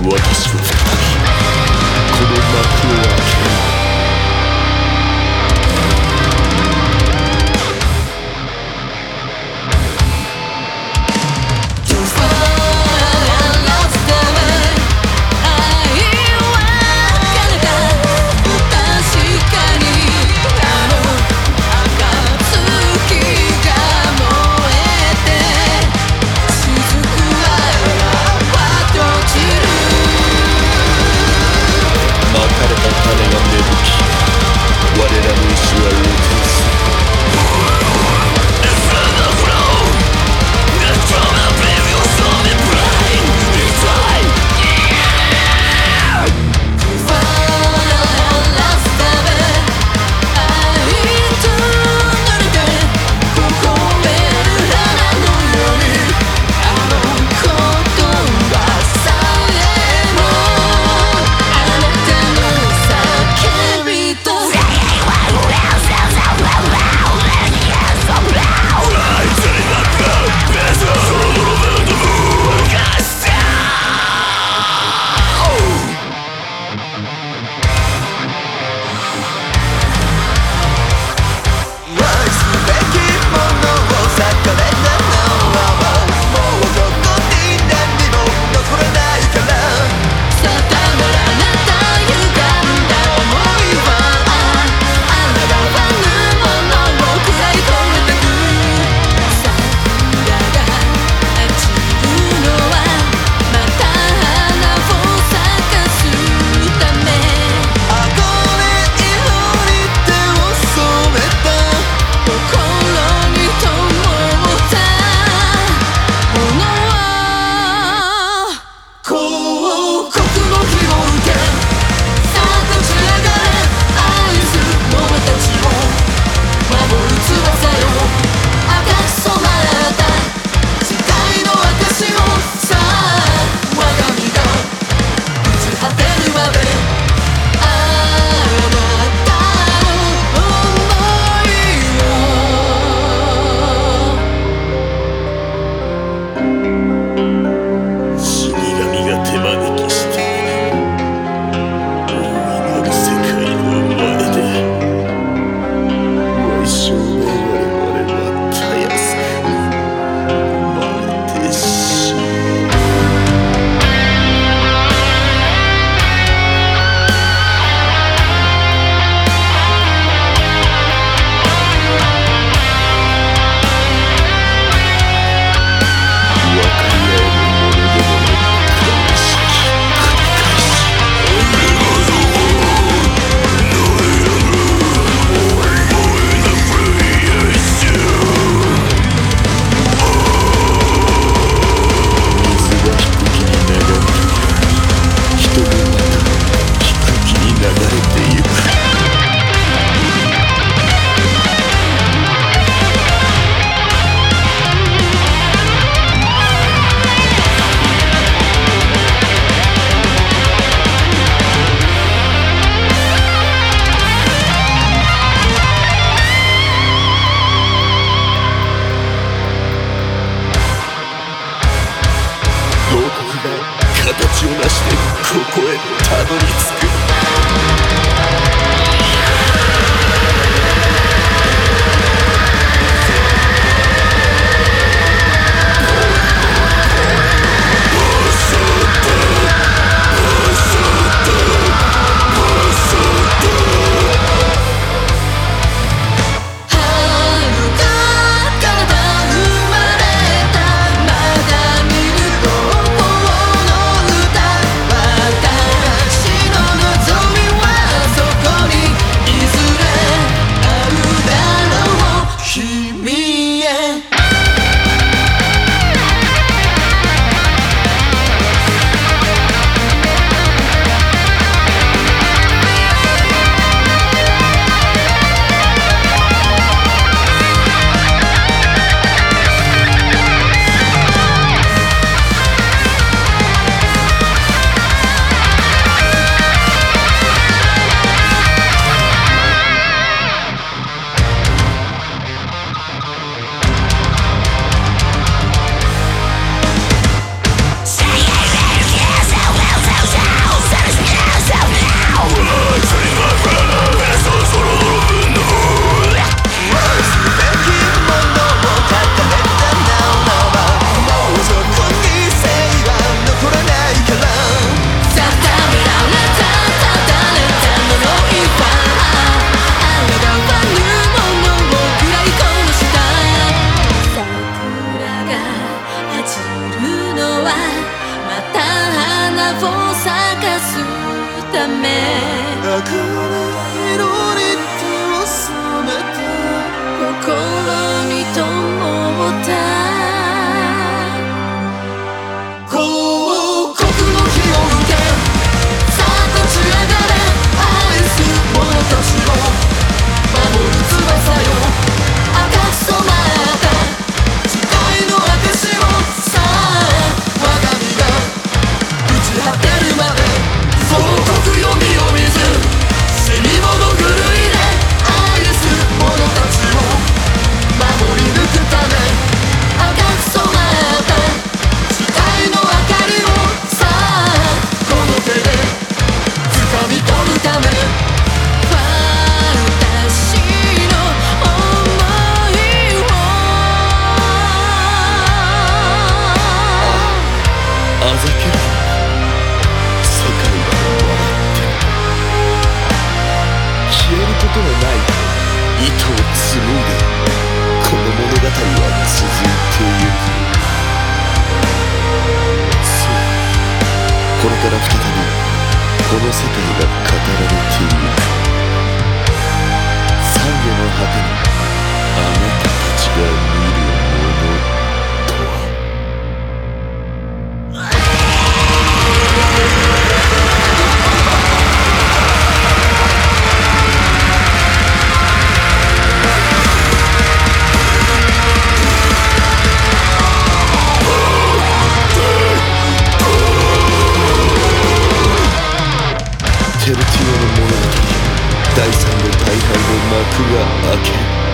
私は再びこの幕を開ける。形を成してここへたどり着く。 私のめ明るい色に手を染めて心に灯った広告の火を受けさあ立ち上がれ愛す者たちを守る翼よ赤く染まった誓いの証をさあ我が身が打ち果てるまで総国よ身を見ず死に物狂いで愛す者たちを守り抜くため赤く染まった誓いの明かりをさあこの手で掴み取るため私の想いをあざける世界は笑って消えることのない糸を紡いでこの物語は続いてゆくそうこれから再びこの世界が語られてゆく懺悔の果てにあなたたちが見るものとはテルティオの物語第3の大敗の幕が開ける